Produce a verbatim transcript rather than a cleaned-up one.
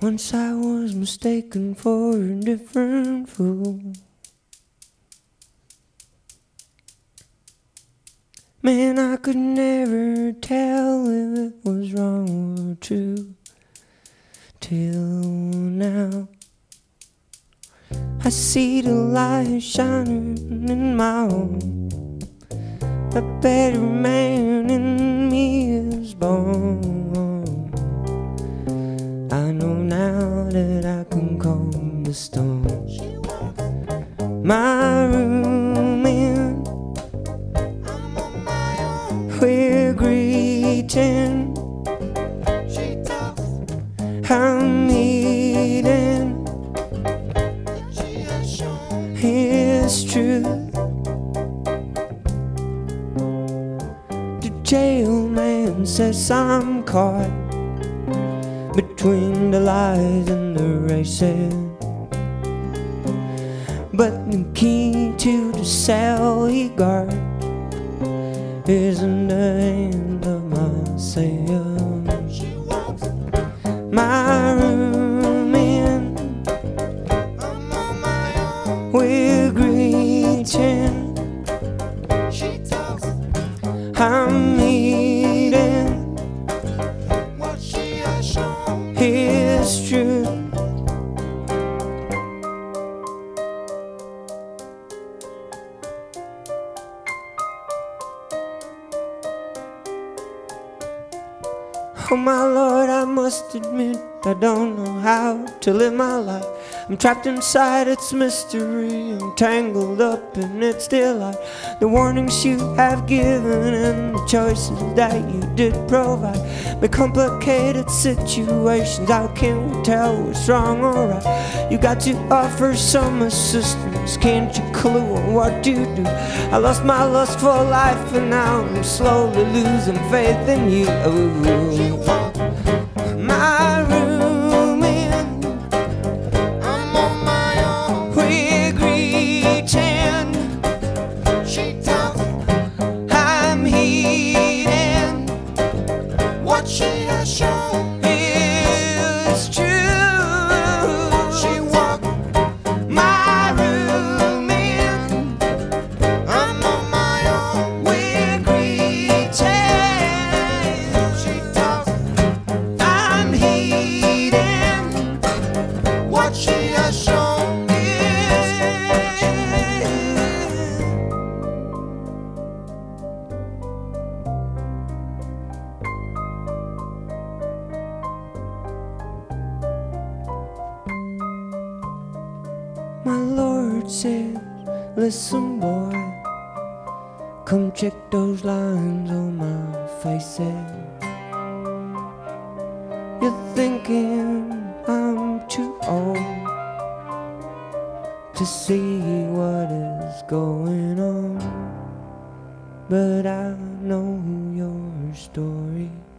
Once I was mistaken for a different fool. Man, I could never tell if it was wrong or true till now. I see the light shining in my home. A better man in me is born. I know now that I can calm the storm. My room in, we're greeting. I'm eating His truth. The jail man says I'm caught between the lies and the races, but the key to the cell he guards is in the hand of my Savior. My room in, we're greeting. I'm eating His truth. Oh my Lord, I must admit I don't know how to live my life. I'm trapped inside its mystery, I'm tangled up in its delight. The warnings you have given and the choices that you did provide. The complicated situations, how can we tell what's wrong or right? You got to offer some assistance, can't you clue on what to do? I lost my lust for life and now I'm slowly losing faith in you. My room in, I'm on my own. We're greeting. She talks, I'm heeding what she has shown is true. She walked my room in, I'm on my own. We're greeting. She talks, I'm heeding what she has shown me. My Lord says, listen boy, come check those lines on my face. You're thinking I'm too old to see what is going on, but I know your story.